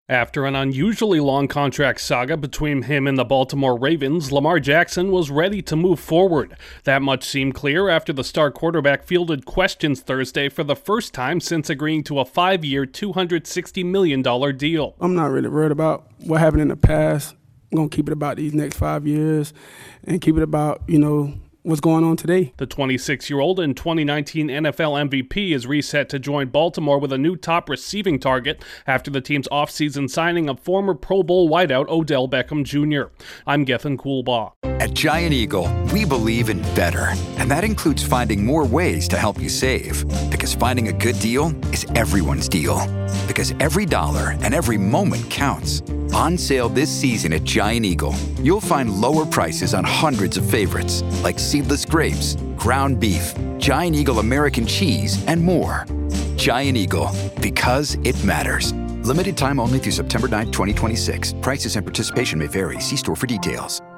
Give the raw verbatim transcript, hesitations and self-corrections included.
After an unusually long contract saga between him and the Baltimore Ravens, Lamar Jackson was ready to move forward. That much seemed clear after the star quarterback fielded questions Thursday for the first time since agreeing to a five-year, two hundred sixty million dollars deal. I'm not really worried about what happened in the past. I'm going to keep it about these next five years and keep it about, you know, what's going on today. The twenty-six-year-old and twenty nineteen N F L M V P is reset to join Baltimore with a new top receiving target after the team's offseason signing of former Pro Bowl wideout Odell Beckham Junior I'm Gethin Coolbaugh. At Giant Eagle, we believe in better, and that includes finding more ways to help you save. Because finding a good deal is everyone's deal. Because every dollar and every moment counts. On sale this season at Giant Eagle, you'll find lower prices on hundreds of favorites, like seedless grapes, ground beef, Giant Eagle American cheese, and more. Giant Eagle, because it matters. Limited time only through September ninth, twenty twenty-six. Prices and participation may vary. See store for details.